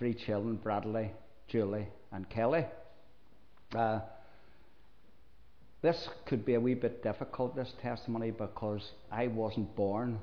three children, Bradley, Julie and Kelly. This could be a wee bit difficult, this testimony, because I wasn't born.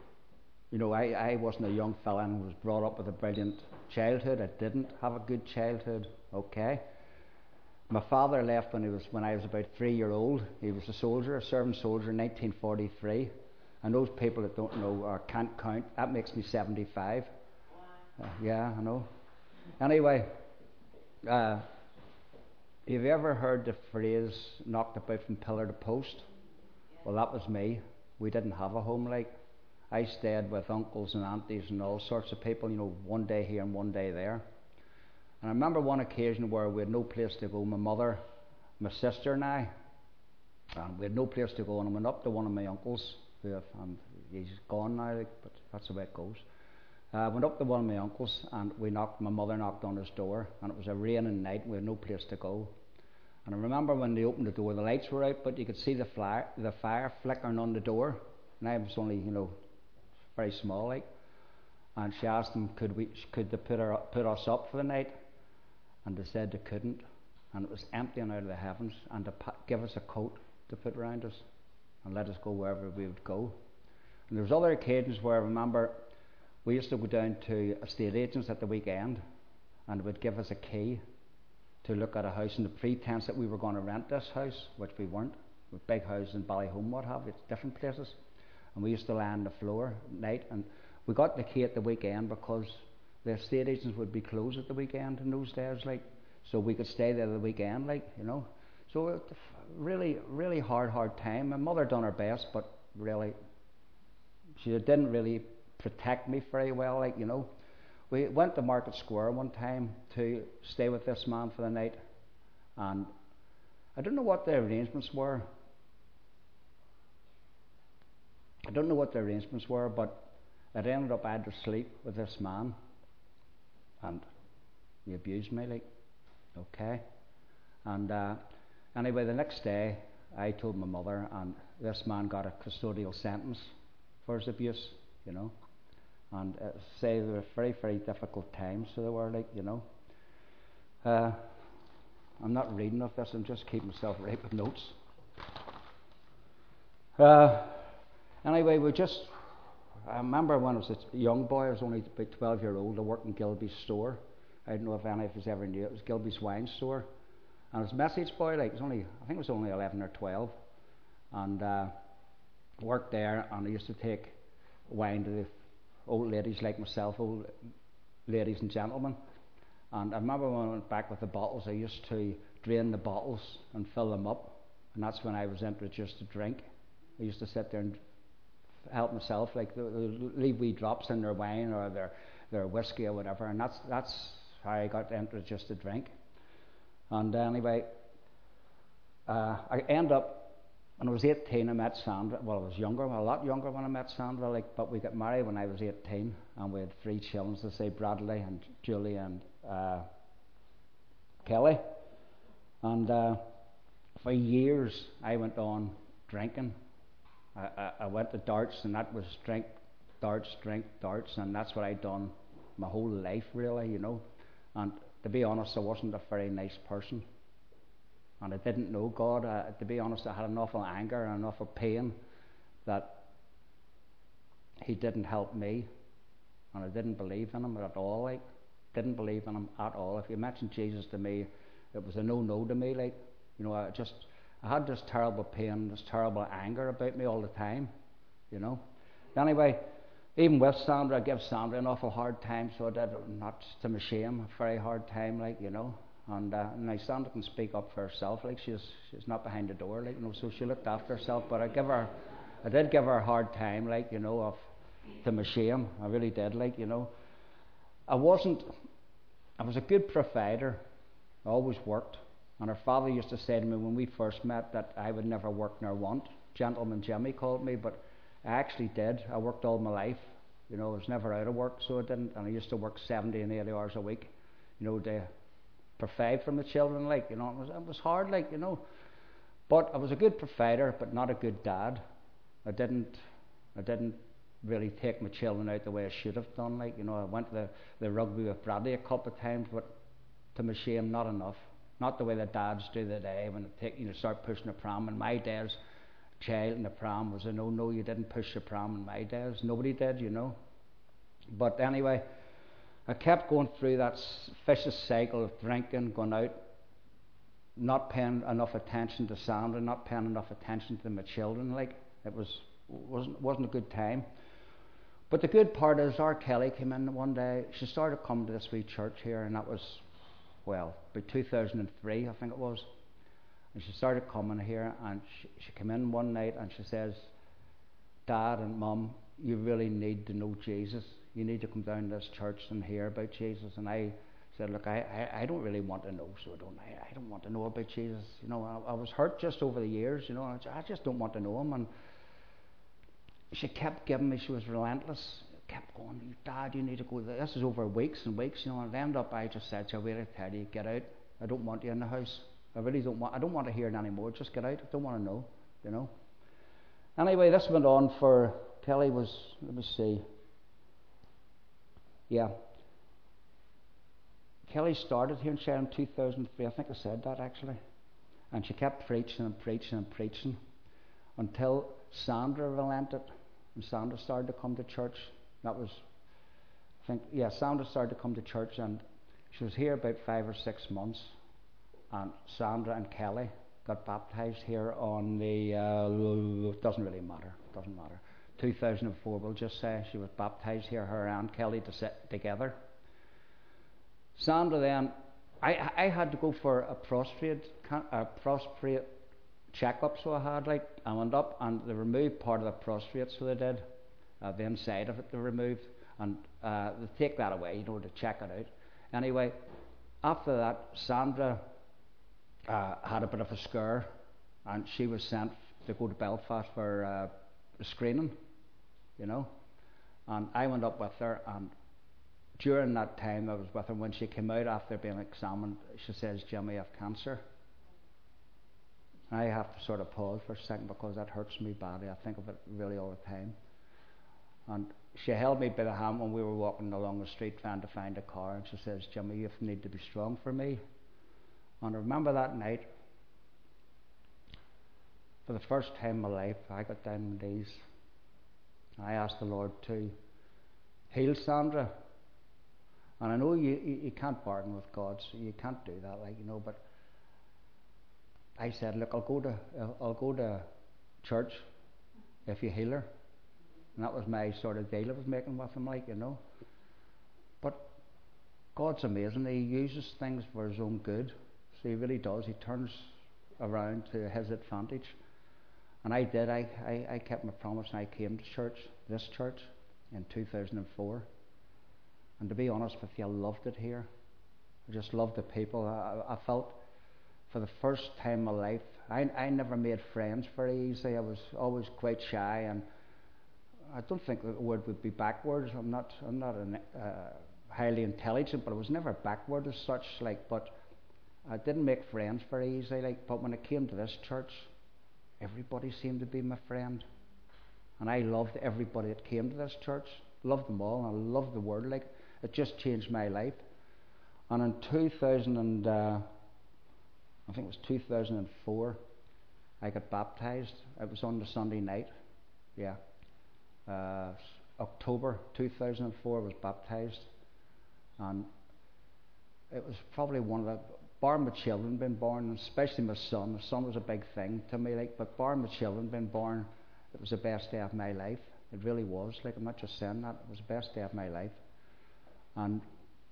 I wasn't a young fella and was brought up with a brilliant childhood. I didn't have a good childhood, okay? My father left when I was about 3 years old. He was a serving soldier in 1943. And those people that don't know or can't count, that makes me 75. Yeah, I know. Anyway, have you ever heard the phrase knocked about from pillar to post? Well, that was me. We didn't have a home like. I stayed with uncles and aunties and all sorts of people, one day here and one day there. And I remember one occasion where we had no place to go, my mother, my sister and I, and we had no place to go, and I went up to one of my uncles, and he's gone now, but that's the way it goes. I went up to one of my uncles, and my mother knocked on his door, and it was a raining night, and we had no place to go. And I remember when they opened the door, the lights were out, but you could see the fire flickering on the door, and I was only, very small like. And she asked them, could they put us up for the night? And they said they couldn't, and it was emptying out of the heavens, and to give us a coat to put around us and let us go wherever we would go. And there was other occasions where I remember we used to go down to estate agents at the weekend, and they would give us a key to look at a house in the pretense that we were going to rent this house, which we weren't. With big houses in Ballyholme, what have you, different places. And we used to lie on the floor at night, and we got the key at the weekend because the estate agents would be closed at the weekend in those days, so we could stay there the weekend, So it, really, really hard time. My mother done her best, but really, she didn't really protect me very well, We went to Market Square one time to stay with this man for the night, and I don't know what the arrangements were. But it ended up I had to sleep with this man, and he abused me, okay. And anyway, the next day I told my mother, and this man got a custodial sentence for his abuse, And say they were very, very difficult times, so they were I'm not reading off this, I'm just keeping myself right with notes. Anyway, I remember when I was a young boy, I was only about 12 years old, I worked in Gilby's store. I don't know if any of us ever knew it. It was Gilby's wine store. And I was a message boy, I think it was only 11 or 12. And worked there, and I used to take wine to the old ladies like myself, old ladies and gentlemen. And I remember when I went back with the bottles, I used to drain the bottles and fill them up. And that's when I was introduced to drink. I used to sit there and help myself, leave wee drops in their wine or their whiskey or whatever, and that's how I got introduced to drink. And anyway, I end up, when I was 18, I met Sandra. Well, I was younger, a lot younger when I met Sandra, but we got married when I was 18, and we had 3 children, to say Bradley and Julie and Kelly. And for years I went on drinking. I went to darts, and that was drink, darts, and that's what I'd done my whole life, really, And to be honest, I wasn't a very nice person, and I didn't know God. To be honest, I had an awful anger and an awful pain that He didn't help me, and I didn't believe in Him at all. Didn't believe in Him at all. If you mentioned Jesus to me, it was a no to me. I had this terrible pain, this terrible anger about me all the time, Anyway, even with Sandra, I gave Sandra an awful hard time, so I did, not to my shame, a very hard time, And now Sandra can speak up for herself, she's not behind the door, so she looked after herself. But I did give her a hard time, to my shame. I really did, I was a good provider. I always worked. And her father used to say to me when we first met that I would never work nor want. Gentleman Jimmy called me, but I actually did. I worked all my life. I was never out of work, so I didn't. And I used to work 70 and 80 hours a week, to provide from the children, it was hard, But I was a good provider, but not a good dad. I didn't really take my children out the way I should have done. Like, you know, I went to the rugby with Bradley a couple of times, but to my shame, not enough. Not the way the dads do today when they start pushing the pram. In my days, child in the pram was a no, you didn't push the pram in my days. Nobody did, you know. But anyway, I kept going through that vicious cycle of drinking, going out, not paying enough attention to Sandra, not paying enough attention to my children. Like, it wasn't a good time. But the good part is, our Kelly came in one day. She started coming to this wee church here, and that was, well, about 2003, I think it was. And she started coming here, and she came in one night, and she says, Dad and Mum, you really need to know Jesus. You need to come down to this church and hear about Jesus. And I said, look, I don't really want to know, so I don't want to know about Jesus. You know, I was hurt just over the years, you know, I just don't want to know him. And she kept giving me, she was relentless, kept going, Dad, you need to go there. This is over weeks and weeks, you know, and ended up I just said, shall we tell you, get out. I don't want you in the house. I don't want to hear it anymore. Just get out. I don't want to know, you know. Anyway, this went on for, Kelly was, let me see. Yeah. Kelly started here in Sharon in 2003. I think I said that actually. And she kept preaching and preaching and preaching until Sandra relented. And Sandra started to come to church. That was, Sandra started to come to church, and she was here about 5 or 6 months. And Sandra and Kelly got baptized here on the, doesn't really matter, 2004, we'll just say. She was baptized here, her and Kelly together. Sandra then, I had to go for a prostate checkup, so I went up and they removed part of the prostate, so they did, the inside of it they removed, and they take that away, you know, to check it out. Anyway, after that, Sandra had a bit of a scare, and she was sent to go to Belfast for a screening, you know, and I went up with her, and during that time I was with her, when she came out after being examined, she says, Jimmy, I have cancer. I have to sort of pause for a second because that hurts me badly. I think of it really all the time. And she held me by the hand when we were walking along the street trying to find a car, and she says, Jimmy, you need to be strong for me. And I remember that night, for the first time in my life, I got down on my knees. I asked the Lord to heal Sandra. And I know you can't bargain with God, so you can't do that, like, you know, but I said, look, I'll go to church if you heal her. And that was my sort of deal I was making with him, like, you know. But God's amazing. He uses things for his own good. So he really does. He turns around to his advantage. And I did. I kept my promise, and I came to church, this church, in 2004. And to be honest with you, I loved it here. I just loved the people. I felt, for the first time in my life, I never made friends very easily. I was always quite shy, and I don't think the word would be backwards. I'm not highly intelligent, but I was never backward as such. Like, but I didn't make friends very easily. Like, but when I came to this church, everybody seemed to be my friend, and I loved everybody that came to this church. Loved them all, and I loved the word. Like, it just changed my life. And in 2000 I think it was 2004, I got baptized. It was on the Sunday night. Yeah. October 2004 I was baptized. And it was probably one of the, bar my children being born, especially my son. My son was a big thing to me, like, but bar my children being born, it was the best day of my life. It really was. Like, I'm not just saying that. It was the best day of my life. And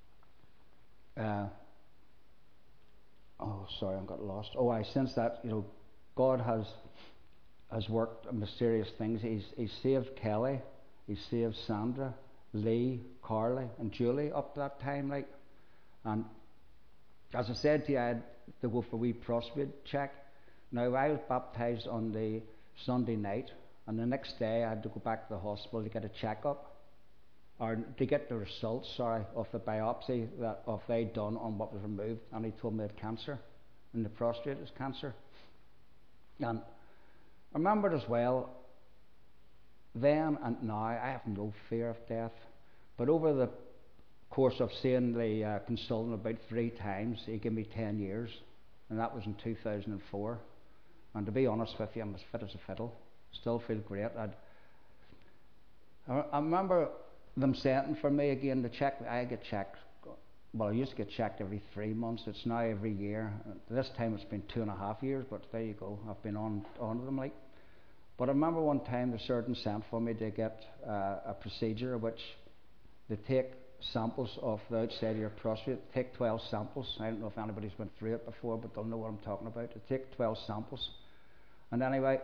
I got lost. Since that, you know, God has worked mysterious things. He's saved Kelly, He saved Sandra, Lee, Carly, and Julie up to that time, like. And as I said to you, I had to go for a wee prostate check. Now, I was baptized on the Sunday night, and the next day I had to go back to the hospital to get a checkup, or to get the results, of the biopsy that they'd done on what was removed, and he told me I had cancer, and the prostate is cancer. And I remembered as well, then and now, I have no fear of death. But over the course of seeing the consultant about 3 times, he gave me 10 years, and that was in 2004. And to be honest with you, I'm as fit as a fiddle. Still feel great. I remember them sending for me again to check. I get checked. Well, I used to get checked every 3 months. It's now every year. This time it's been 2.5 years, but there you go. I've been on to them like. But I remember one time the surgeon sent for me to get a procedure which they take samples of the outside of your prostate. Take 12 samples. I don't know if anybody's went through it before, but they'll know what I'm talking about. They take 12 samples. And anyway,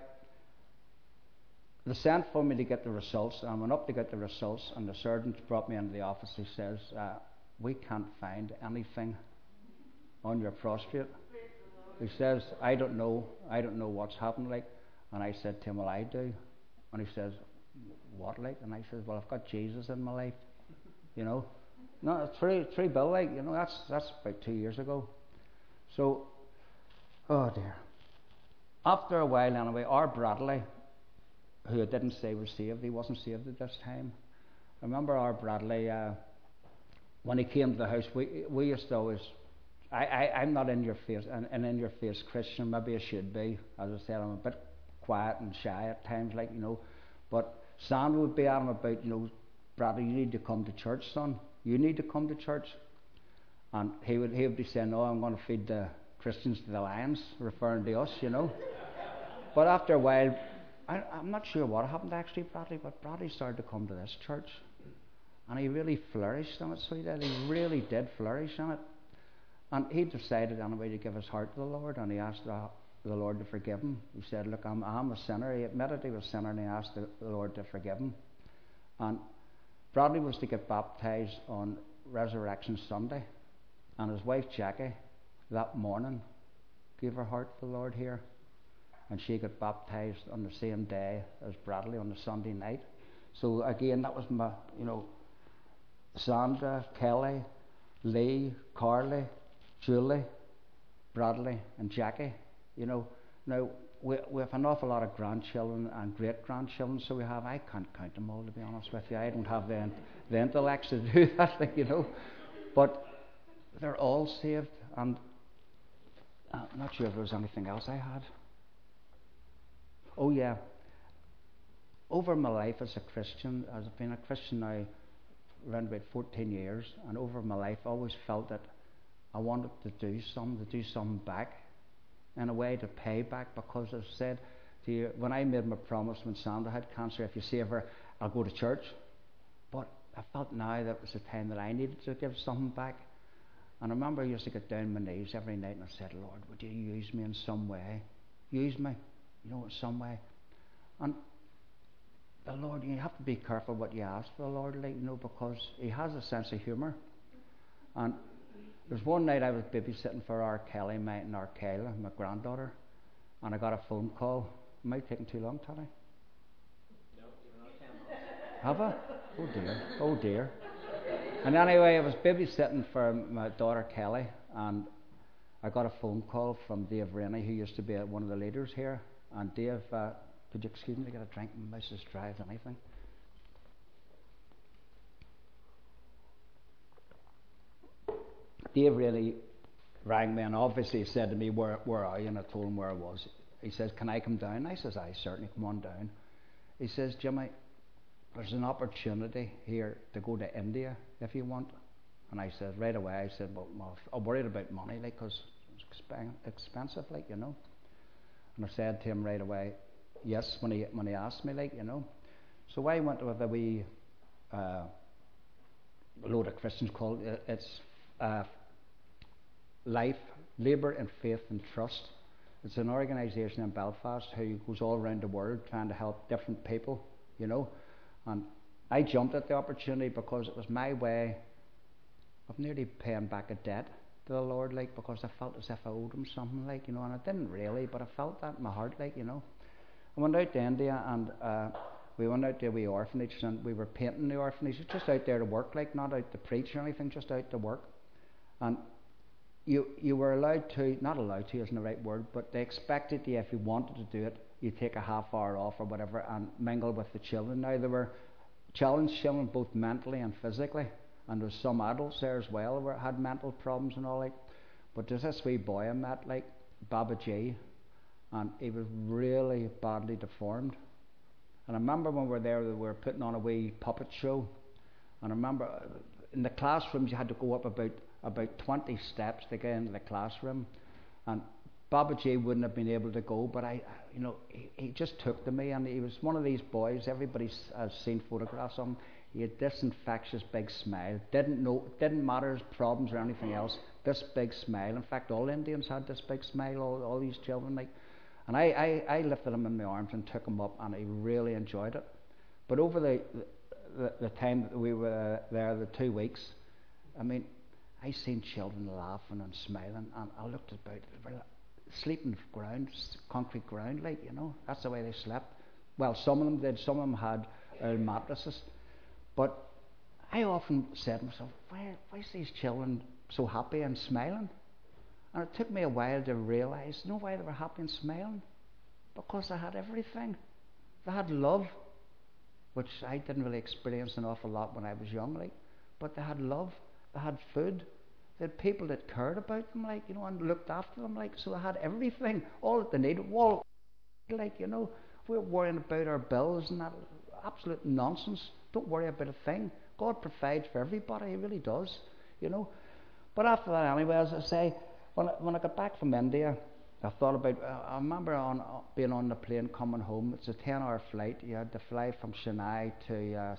they sent for me to get the results. And I went up to get the results, and the surgeon brought me into the office. He says, we can't find anything on your prostate. He says, I don't know what's happened like. And I said to him, well, I do. And he says, what like? And I said, well, I've got Jesus in my life, you know. No, three bill like, you know, that's about 2 years ago. So, oh dear. After a while anyway, our Bradley, who I didn't say was saved, he wasn't saved at this time. I remember our Bradley, when he came to the house, we used to always, I'm not in your face, an in your face Christian, maybe I should be. As I said, I'm a bit quiet and shy at times, like, you know. But Sandra would be at him about, you know, Bradley, you need to come to church, son. You need to come to church. And he would be saying, no, I'm going to feed the Christians to the lions, referring to us, you know. But after a while, I'm not sure what happened actually, Bradley, but Bradley started to come to this church. And he really flourished in it, so he did. He really did flourish in it. And he decided anyway to give his heart to the Lord, and he asked the Lord to forgive him. He said, look, I'm a sinner. He admitted he was a sinner, and he asked the Lord to forgive him. And Bradley was to get baptised on Resurrection Sunday, and his wife Jackie that morning gave her heart to the Lord here, and she got baptised on the same day as Bradley on the Sunday night. So again, that was my, you know, Sandra, Kelly, Lee, Carly, Julie, Bradley and Jackie, you know. Now we have an awful lot of grandchildren and great grandchildren, so we have, I can't count them all, to be honest with you. I don't have the intellect to do that, like, you know. But they're all saved, and I'm not sure if there was anything else I had. Oh yeah, over my life as a Christian, as I've been a Christian now around about 14 years, and over my life I always felt that I wanted to do something back, in a way to pay back, because I said to you, when I made my promise when Sandra had cancer, if you save her, I'll go to church. But I felt now that was the time that I needed to give something back. And I remember I used to get down on my knees every night and I said, Lord, would you use me in some way? Use me, you know, in some way. And the Lord, you have to be careful what you ask for the Lord, like, you know, because He has a sense of humour. And there's one night I was babysitting for our Kelly, and our Kayla, my granddaughter, and I got a phone call. Am I taking too long, Tony? No, you're not 10 Have I? Oh dear, oh dear. And anyway, I was babysitting for my daughter Kelly, and I got a phone call from Dave Rennie, who used to be one of the leaders here. And Dave, could you excuse me to get a drink? Mrs. Drive, anything? Dave really rang me, and obviously he said to me, where are you? And I told him where I was. He says, can I come down? I says, I certainly, come on down. He says, Jimmy, there's an opportunity here to go to India if you want. And I said, right away, I said, well, I'm worried about money, like, because it's expensive, like, you know. And I said to him right away, yes, when he asked me, like, you know. So I went with a wee load of Christians called, it's Life, Labour and Faith and Trust. It's an organisation in Belfast who goes all around the world trying to help different people, you know. And I jumped at the opportunity because it was my way of nearly paying back a debt to the Lord, like, because I felt as if I owed Him something, like, you know, and I didn't really, but I felt that in my heart, like, you know. I went out to India, and we went out to a wee orphanage, and we were painting the orphanage, just out there to work, like, not out to preach or anything, just out to work. And you were allowed to, not allowed to isn't the right word, but they expected you, if you wanted to do it, you take a half hour off or whatever and mingle with the children. Now they were challenged children both mentally and physically, and there was some adults there as well who had mental problems and all like. But there's this wee boy I met, like Baba G, and he was really badly deformed. And I remember when we were there, we were putting on a wee puppet show, and I remember in the classrooms you had to go up about 20 steps to get into the classroom, and Baba G wouldn't have been able to go, but he just took to me, and he was one of these boys. Everybody has seen photographs of him. He had this infectious big smile. Didn't matter his problems or anything else. This big smile. In fact, all Indians had this big smile. All these children, like, and I lifted him in my arms and took him up, and he really enjoyed it. But over the time that we were there, the 2 weeks, I mean, I seen children laughing and smiling, and I looked about. They were sleeping ground, concrete ground, like, that's the way they slept. Well, some of them did. Some of them had mattresses. But I often said to myself, why is these children so happy and smiling? And it took me a while to realise, why they were happy and smiling? Because they had everything. They had love, which I didn't really experience an awful lot when I was young, like. But they had love. They had food. They had people that cared about them, like, and looked after them, like. So they had everything, all that they needed. All, like, we're worrying about our bills and that absolute nonsense. Don't worry about a thing. God provides for everybody. He really does, But after that, anyway, as I say, when I got back from India, I thought about. I remember being on the plane coming home. It's a 10-hour flight. You had to fly from Chennai to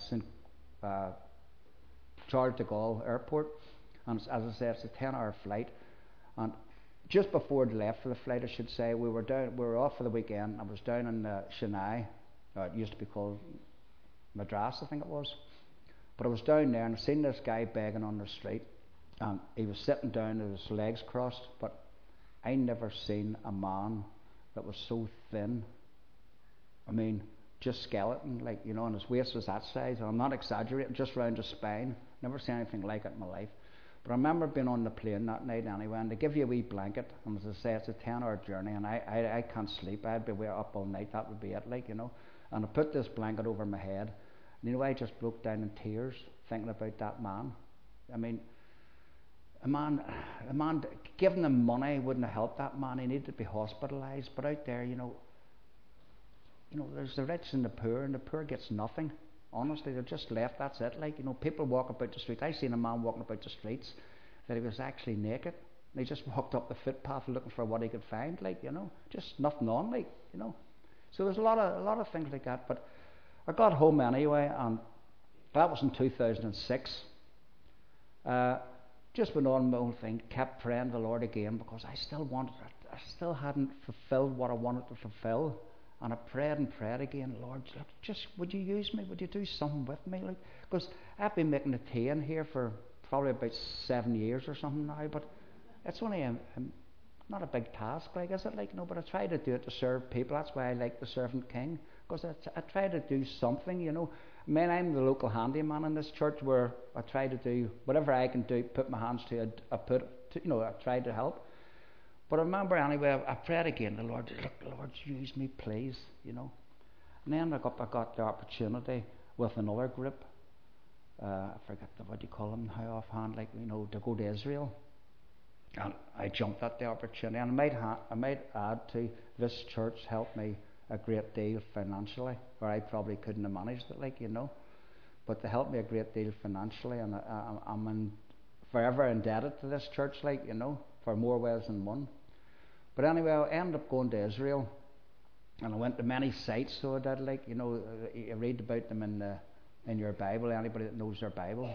Charles de Gaulle Airport, and as I said, it's a 10-hour flight. And just before they left for the flight, I should say, we were off for the weekend. I was down in Chennai. It used to be called Madras, I think it was. But I was down there and I seen this guy begging on the street, and he was sitting down with his legs crossed. But I never seen a man that was so thin. I mean, just skeleton, like, and his waist was that size. And I'm not exaggerating, just round his spine. Never seen anything like it in my life. But I remember being on the plane that night anyway, and they give you a wee blanket, and as I say, it's a 10-hour journey, and I can't sleep. I'd be up all night. That would be it, like, And I put this blanket over my head, and I just broke down in tears thinking about that man. I mean, a man, giving him money wouldn't have helped that man. He needed to be hospitalised. But out there, there's the rich and the poor gets nothing. Honestly, they're just left. That's it. Like, people walk about the streets. I seen a man walking about the streets that he was actually naked. And he just walked up the footpath looking for what he could find. Like, just nothing on. Like, So there's a lot of things like that. But I got home anyway, and that was in 2006. Just went on my own thing, kept praying the Lord again, because I still wanted it. I still hadn't fulfilled what I wanted to fulfill. And I prayed and prayed again, Lord, just would you use me? Would you do something with me? Like, because I've been making a tea in here for probably about 7 years or something now, but it's only not a big task, like, is it? Like, but I try to do it to serve people. That's why I like the Servant King, because I try to do something, I mean, I'm the local handyman in this church, where I try to do whatever I can do, put my hands to it, I try to help. But I remember anyway, I prayed again, the Lord, Lord, use me, please, And then I got the opportunity with another group. I forget what you call them now offhand, like, to go to Israel. And I jumped at the opportunity. And I might add to, this church helped me a great deal financially, where I probably couldn't have managed it, like, But they helped me a great deal financially, and I'm forever indebted to this church, like, for more ways than one. But anyway, I ended up going to Israel, and I went to many sites. So I did, like, you read about them in your Bible. Anybody that knows their Bible,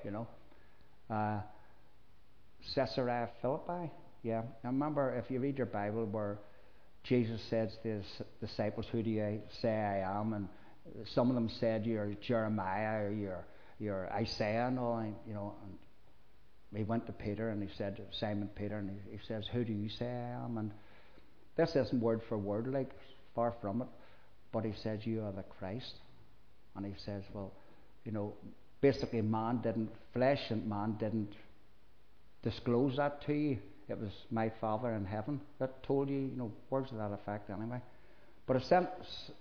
Caesarea Philippi. Yeah, I remember, if you read your Bible, where Jesus said to his disciples, "Who do you say I am?" And some of them said, "You're Jeremiah," or "You're Isaiah," and all. And he went to Peter, and he said to Simon Peter, and he says, "Who do you say I am?" And this isn't word for word, like, far from it, but he says, "You are the Christ." And he says, well, basically flesh and man didn't disclose that to you. It was my Father in heaven that told you, words to that effect anyway. But I've sent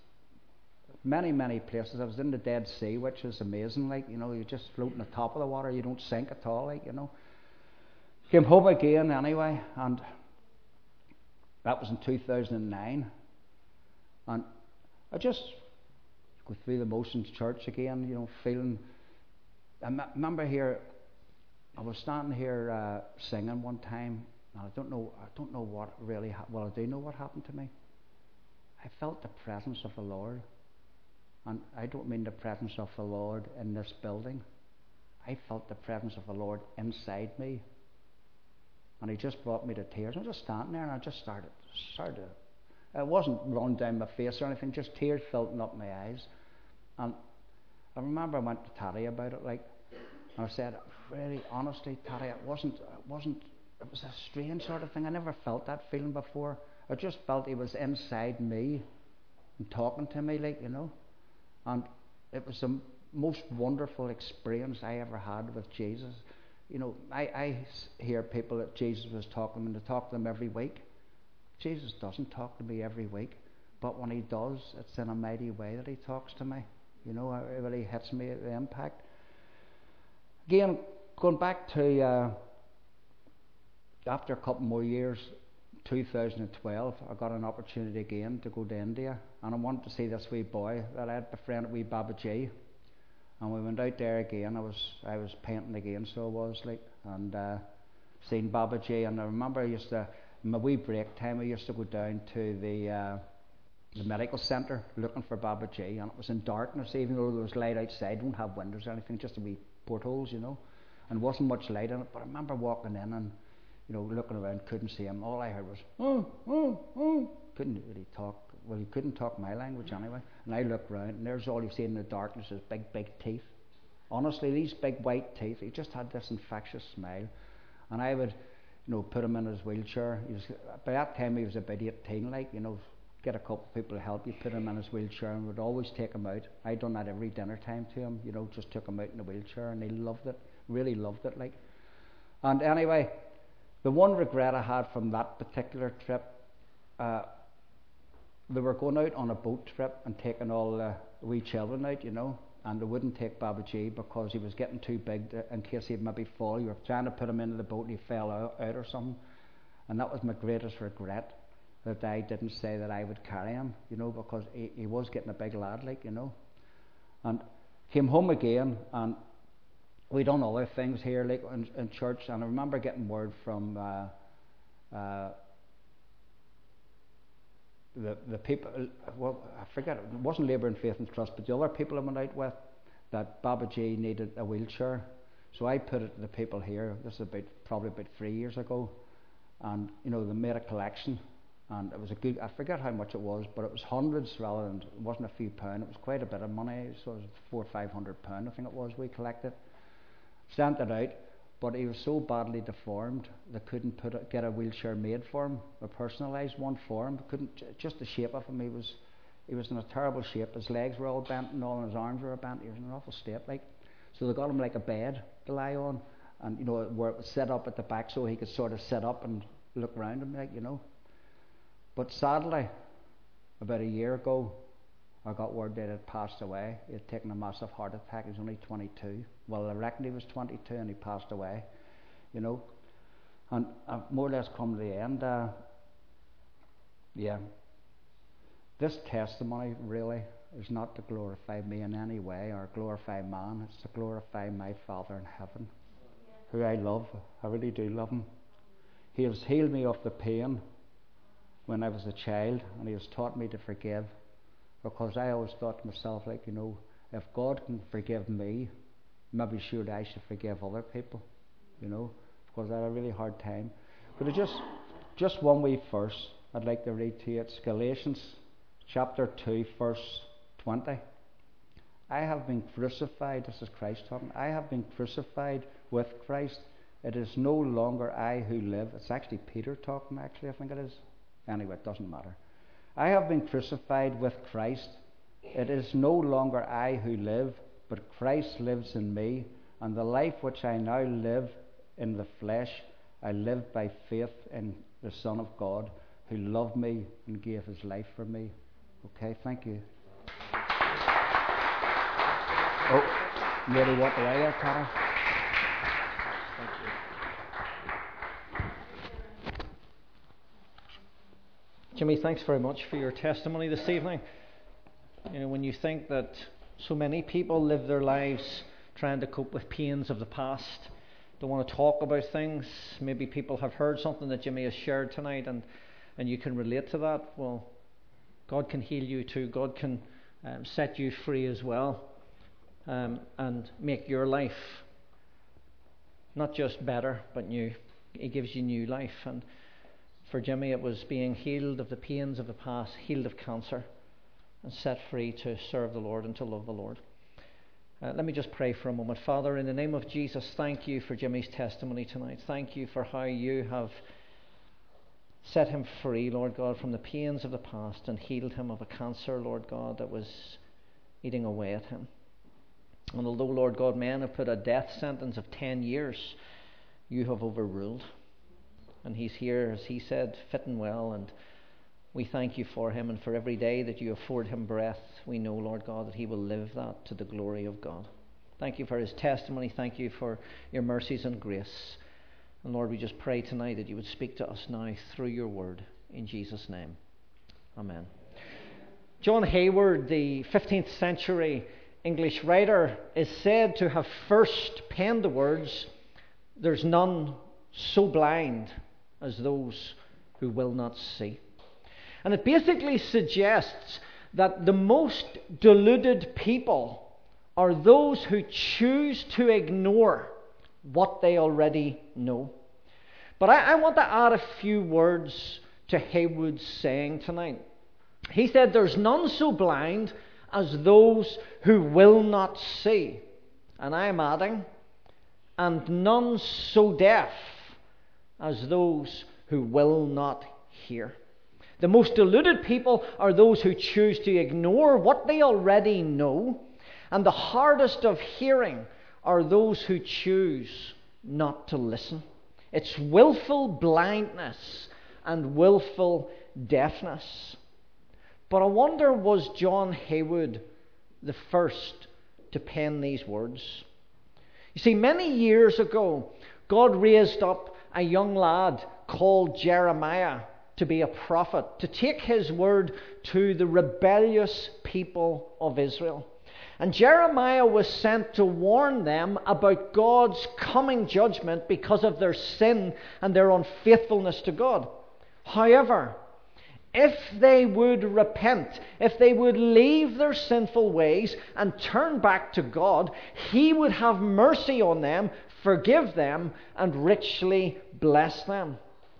many places. I was in the Dead Sea, which is amazing. Like, you know, you just float on the top of the water. You don't sink at all. Like, you know. Came home again anyway, and that was in 2009. And I just go through the motions, church again. You know, feeling. I remember here. I was standing here singing one time, and I don't know what really happened. Well, I do know what happened to me. I felt the presence of the Lord, and I don't mean the presence of the Lord in this building. I felt the presence of the Lord inside me, and He just brought me to tears. I'm just standing there, and I just started. It wasn't running down my face or anything; just tears filling up my eyes. And I remember I went to Taddy about it, like. And I said, really, honestly, Taddy, it was a strange sort of thing. I never felt that feeling before. I just felt He was inside me and talking to me, like, you know. And it was the most wonderful experience I ever had with Jesus. You know, I hear people that Jesus was talking to them, and they talk to them every week. Jesus doesn't talk to me every week, but when He does, it's in a mighty way that He talks to me. You know, it really hits me at the impact. Again, going back to after a couple more years, 2012, I got an opportunity again to go to India, and I wanted to see this wee boy that I had befriended, wee Babaji, and we went out there again. I was painting again, so I was like, and seen Babaji, and I remember in my wee break time, I used to go down to the medical centre looking for Babaji, and it was in darkness, even though there was light outside. Don't have windows or anything, just a wee portholes, you know, and wasn't much light in it. But I remember walking in and, you know, looking around, couldn't see him. All I heard was couldn't really talk. Well, he couldn't talk my language anyway. And I looked around, and there's all you see in the darkness is big teeth. Honestly, these big white teeth. He just had this infectious smile, and I would, you know, put him in his wheelchair. By that time he was about 18, like, you know. Get a couple of people to help you, put him in his wheelchair, and would always take him out. I done that every dinner time to him, you know, just took him out in the wheelchair, and he loved it, really loved it, like. And anyway, the one regret I had from that particular trip, they were going out on a boat trip and taking all the wee children out, you know, and they wouldn't take Babaji because he was getting too big in case he'd maybe fall. You were trying to put him into the boat and he fell out or something, and that was my greatest regret. That I didn't say that I would carry him, you know, because he was getting a big lad, like, you know. And came home again, and we done other things here, like in church. And I remember getting word from the people. Well, I forget, it wasn't Labour and Faith and Trust, but the other people I went out with, that Babaji needed a wheelchair. So I put it to the people here. This is probably about 3 years ago, and you know, they made a collection. And it was a good, I forget how much it was, but it was hundreds rather than, it wasn't a few pound, it was quite a bit of money, so it was £400 or £500, I think it was, we collected. Sent it out, but he was so badly deformed, they couldn't get a wheelchair made for him, a personalised one for him. Just the shape of him, he was in a terrible shape. His legs were all bent and all, and his arms were bent. He was in an awful state, like. So they got him like a bed to lie on, and you know, where it was set up at the back so he could sort of sit up and look around him, like, you know. But sadly, about a year ago, I got word that he had passed away. He had taken a massive heart attack. He was only 22. Well, I reckon he was 22 and he passed away, you know. And I've more or less come to the end. This testimony really is not to glorify me in any way or glorify man. It's to glorify my Father in heaven, who I love. I really do love him. He has healed me of the pain when I was a child, and he has taught me to forgive, because I always thought to myself, like, you know, if God can forgive me, maybe sure I should forgive other people, you know, because I had a really hard time. But just one wee verse I'd like to read to you. It's Galatians chapter 2 verse 20. I have been crucified, this is Christ talking, I have been crucified with Christ. It is no longer I who live. It's actually Peter talking, actually, I think it is. Anyway, it doesn't matter. I have been crucified with Christ. It is no longer I who live, but Christ lives in me. And the life which I now live in the flesh, I live by faith in the Son of God, who loved me and gave his life for me. Okay, thank you. Oh, you ready to walk away there, Tara? Thank you. Jimmy, thanks very much for your testimony this evening. You know, when you think that so many people live their lives trying to cope with pains of the past, don't want to talk about things, maybe people have heard something that Jimmy has shared tonight and you can relate to that, well, God can heal you too. God can set you free as well, and make your life not just better but new. He gives you new life, and for Jimmy it was being healed of the pains of the past, healed of cancer, and set free to serve the Lord and to love the Lord. Let me just pray for a moment. Father, in the name of Jesus, thank you for Jimmy's testimony tonight. Thank you for how you have set him free, Lord God, from the pains of the past and healed him of a cancer, Lord God, that was eating away at him. And although, Lord God, men have put a death sentence of 10 years, you have overruled. And he's here, as he said, fit and well, and we thank you for him, and for every day that you afford him breath, we know, Lord God, that he will live that to the glory of God. Thank you for his testimony. Thank you for your mercies and grace. And Lord, we just pray tonight that you would speak to us now through your word. In Jesus' name. Amen. John Hayward, the 15th century English writer, is said to have first penned the words, "There's none so blind as those who will not see." And it basically suggests that the most deluded people are those who choose to ignore what they already know. But I want to add a few words to Haywood's saying tonight. He said, "There's none so blind as those who will not see." And I am adding, "and none so deaf as those who will not hear." The most deluded people are those who choose to ignore what they already know, and the hardest of hearing are those who choose not to listen. It's willful blindness and willful deafness. But I wonder, was John Haywood the first to pen these words? You see, many years ago, God raised up a young lad called Jeremiah to be a prophet, to take his word to the rebellious people of Israel. And Jeremiah was sent to warn them about God's coming judgment because of their sin and their unfaithfulness to God. However, if they would repent, if they would leave their sinful ways and turn back to God, He would have mercy on them, forgive them, and richly bless them.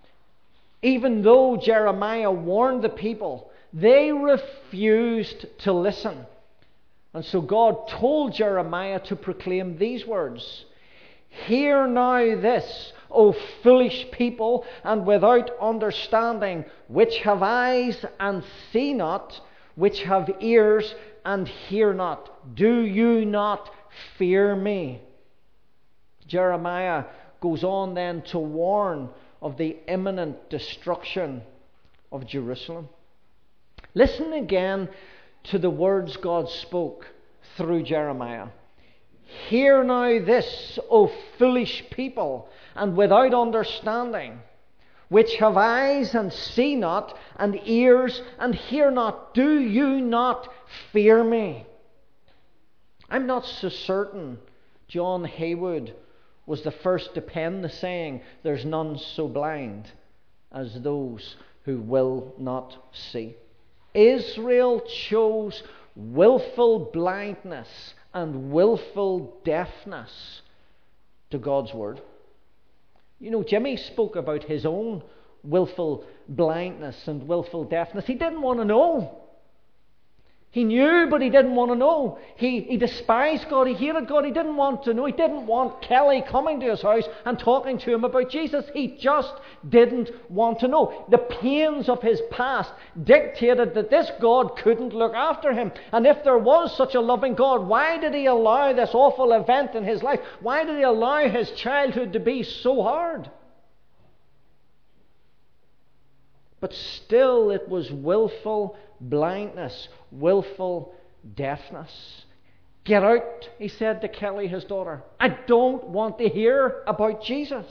Even though Jeremiah warned the people, they refused to listen. And so God told Jeremiah to proclaim these words, "Hear now this, O foolish people, and without understanding, which have eyes and see not, which have ears and hear not. Do you not fear me?" Jeremiah goes on then to warn of the imminent destruction of Jerusalem. Listen again to the words God spoke through Jeremiah. "Hear now this, O foolish people, and without understanding, which have eyes and see not, and ears and hear not. Do you not fear me?" I'm not so certain John Haywood was the first to pen the saying, "There's none so blind as those who will not see." Israel chose willful blindness and willful deafness to God's word. You know, Jimmy spoke about his own willful blindness and willful deafness. He didn't want to know. He knew, but he didn't want to know. He despised God. He hated God. He didn't want to know. He didn't want Kelly coming to his house and talking to him about Jesus. He just didn't want to know. The pains of his past dictated that this God couldn't look after him. And if there was such a loving God, why did he allow this awful event in his life? Why did he allow his childhood to be so hard? But still it was willful blindness, willful deafness. Get out, he said to Kelly, his daughter. I don't want to hear about Jesus.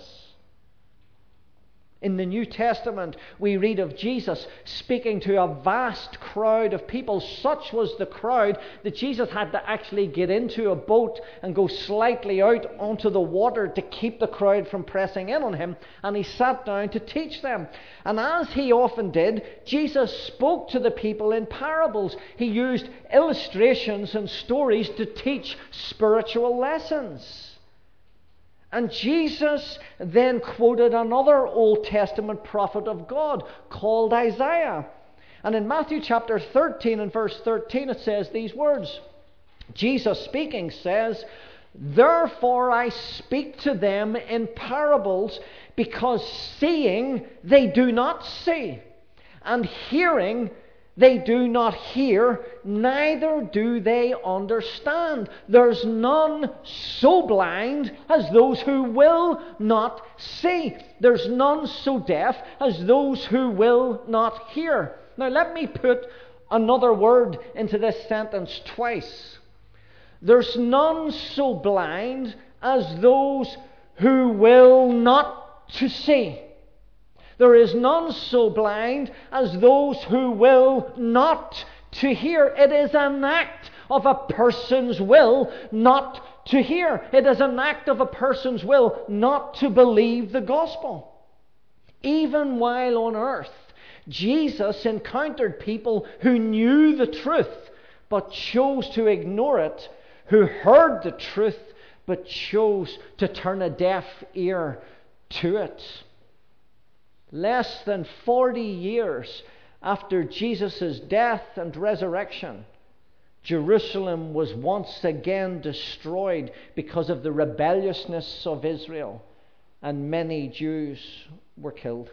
In the New Testament, we read of Jesus speaking to a vast crowd of people. Such was the crowd that Jesus had to actually get into a boat and go slightly out onto the water to keep the crowd from pressing in on him. And he sat down to teach them. And as he often did, Jesus spoke to the people in parables. He used illustrations and stories to teach spiritual lessons. And Jesus then quoted another Old Testament prophet of God called Isaiah. And in Matthew chapter 13 and verse 13 it says these words. Jesus speaking says, "Therefore I speak to them in parables, because seeing they do not see, and hearing they do not hear, neither do they understand. There's none so blind as those who will not see. There's none so deaf as those who will not hear." Now let me put another word into this sentence twice. There's none so blind as those who will not to see. There is none so blind as those who will not to hear. It is an act of a person's will not to hear. It is an act of a person's will not to believe the gospel. Even while on earth, Jesus encountered people who knew the truth but chose to ignore it, who heard the truth but chose to turn a deaf ear to it. Less than 40 years after Jesus' death and resurrection, Jerusalem was once again destroyed because of the rebelliousness of Israel, and many Jews were killed.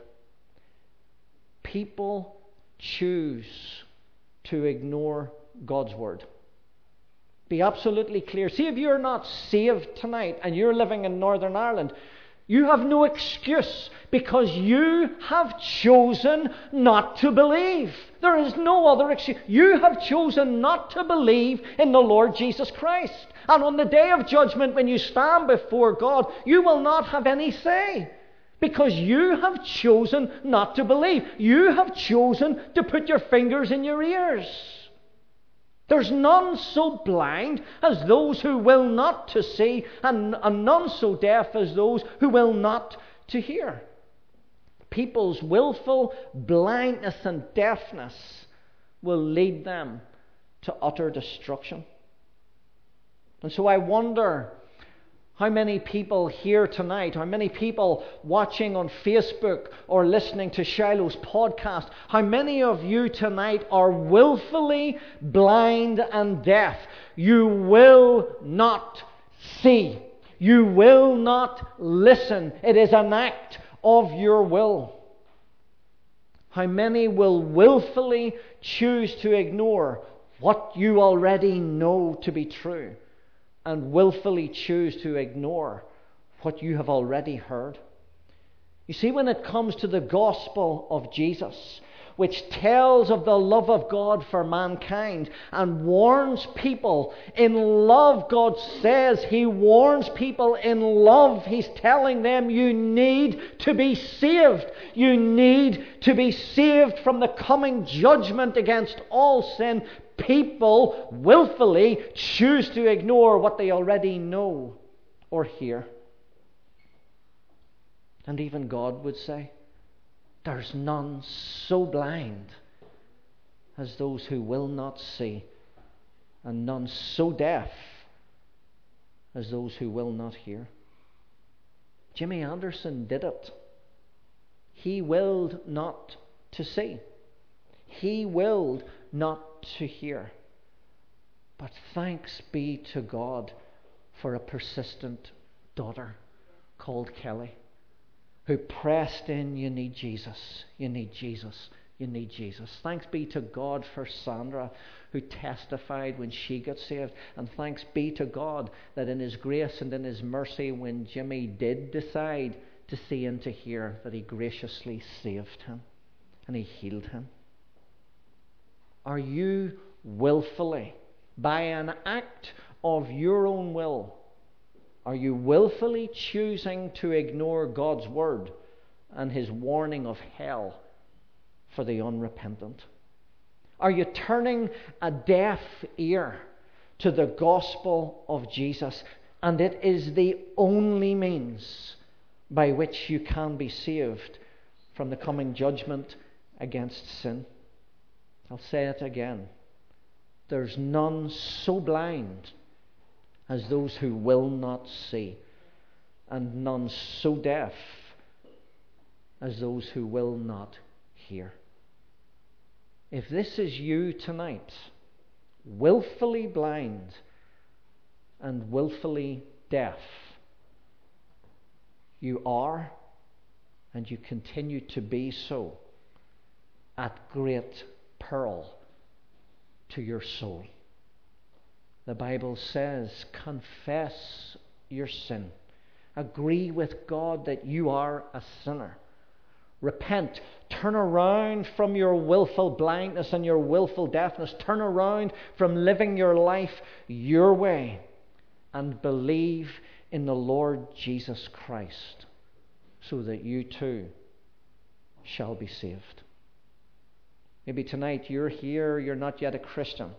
People choose to ignore God's word. Be absolutely clear. See, if you're not saved tonight and you're living in Northern Ireland, you have no excuse, because you have chosen not to believe. There is no other excuse. You have chosen not to believe in the Lord Jesus Christ. And on the day of judgment, when you stand before God, you will not have any say, because you have chosen not to believe. You have chosen to put your fingers in your ears. There's none so blind as those who will not to see, and none so deaf as those who will not to hear. People's willful blindness and deafness will lead them to utter destruction. And so I wonder how many people here tonight, how many people watching on Facebook or listening to Shiloh's podcast, how many of you tonight are willfully blind and deaf? You will not see. You will not listen. It is an act of your will. How many will willfully choose to ignore what you already know to be true, and willfully choose to ignore what you have already heard? You see, when it comes to the gospel of Jesus, which tells of the love of God for mankind and warns people in love, God says He warns people in love. He's telling them, you need to be saved. You need to be saved from the coming judgment against all sin. People willfully choose to ignore what they already know or hear. And even God would say, there's none so blind as those who will not see, and none so deaf as those who will not hear. Jimmy Anderson did it. He willed not to see. He willed not to hear. But thanks be to God for a persistent daughter called Kelly, who pressed in, you need Jesus, you need Jesus, you need Jesus. Thanks be to God for Sandra, who testified when she got saved. And thanks be to God that in His grace and in His mercy, when Jimmy did decide to see and to hear, that He graciously saved him. and he healed him. Are you willfully, by an act of your own will, are you willfully choosing to ignore God's word and his warning of hell for the unrepentant? Are you turning a deaf ear to the gospel of Jesus? And it is the only means by which you can be saved from the coming judgment against sin. I'll say it again. There's none so blind as those who will not see, and none so deaf as those who will not hear. If this is you tonight, willfully blind and willfully deaf, you are, and you continue to be so, at great peril to your soul. The Bible says, confess your sin. Agree with God that you are a sinner. Repent. Turn around from your willful blindness and your willful deafness. Turn around from living your life your way and believe in the Lord Jesus Christ so that you too shall be saved. Maybe tonight you're here, you're not yet a Christian.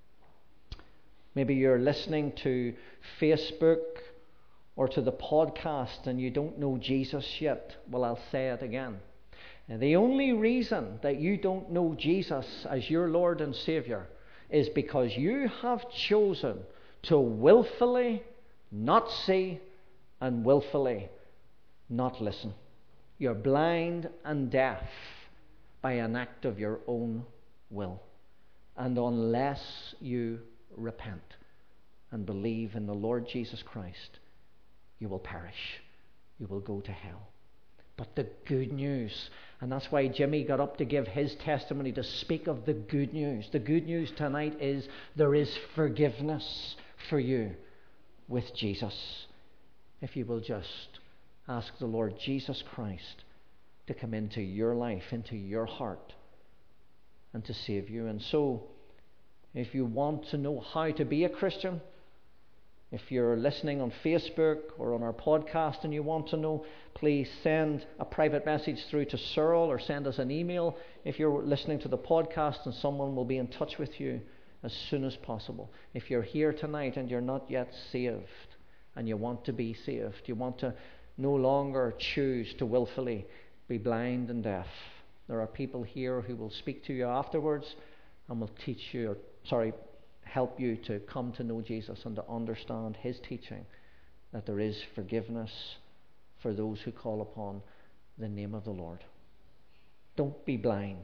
Maybe you're listening to Facebook or to the podcast and you don't know Jesus yet. Well, I'll say it again. And the only reason that you don't know Jesus as your Lord and Savior is because you have chosen to willfully not see and willfully not listen. You're blind and deaf by an act of your own will. And unless you repent and believe in the Lord Jesus Christ, you will perish. You will go to hell. But the good news, and that's why Jimmy got up to give his testimony, to speak of the good news. The good news tonight is there is forgiveness for you with Jesus. If you will just ask the Lord Jesus Christ to come into your life, into your heart, and to save you. And so, if you want to know how to be a Christian, if you're listening on Facebook or on our podcast and you want to know, please send a private message through to Cyril or send us an email. If you're listening to the podcast, and someone will be in touch with you as soon as possible. If you're here tonight and you're not yet saved and you want to be saved, you want to no longer choose to willfully be blind and deaf, there are people here who will speak to you afterwards and will teach you, help you to come to know Jesus and to understand his teaching, that there is forgiveness for those who call upon the name of the Lord. Don't be blind.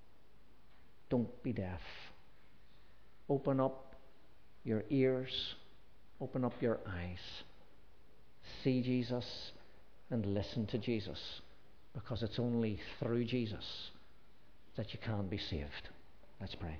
Don't be deaf. Open up your ears. Open up your eyes. See Jesus and listen to Jesus, because it's only through Jesus that you can be saved. Let's pray.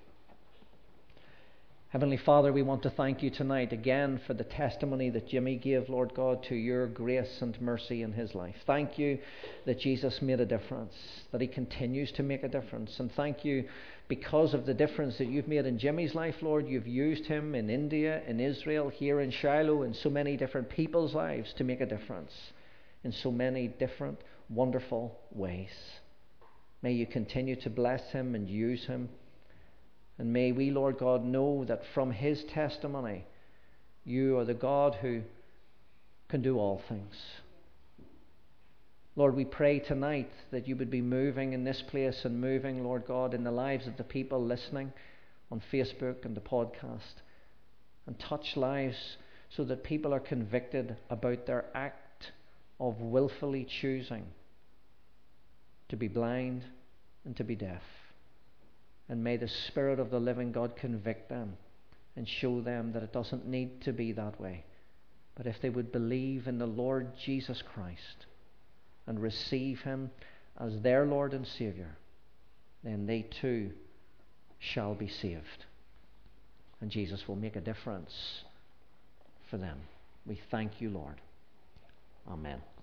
Heavenly Father, we want to thank you tonight again for the testimony that Jimmy gave, Lord God, to your grace and mercy in his life. Thank you that Jesus made a difference, that he continues to make a difference. And thank you because of the difference that you've made in Jimmy's life, Lord. You've used him in India, in Israel, here in Shiloh, in so many different people's lives to make a difference in so many different wonderful ways. May you continue to bless him and use him. And may we, Lord God, know that from his testimony, you are the God who can do all things. Lord, we pray tonight that you would be moving in this place and moving, Lord God, in the lives of the people listening on Facebook and the podcast, and touch lives so that people are convicted about their act of willfully choosing to be blind and to be deaf. And may the Spirit of the living God convict them and show them that it doesn't need to be that way. But if they would believe in the Lord Jesus Christ and receive him as their Lord and Saviour, then they too shall be saved. And Jesus will make a difference for them. We thank you, Lord. Amen.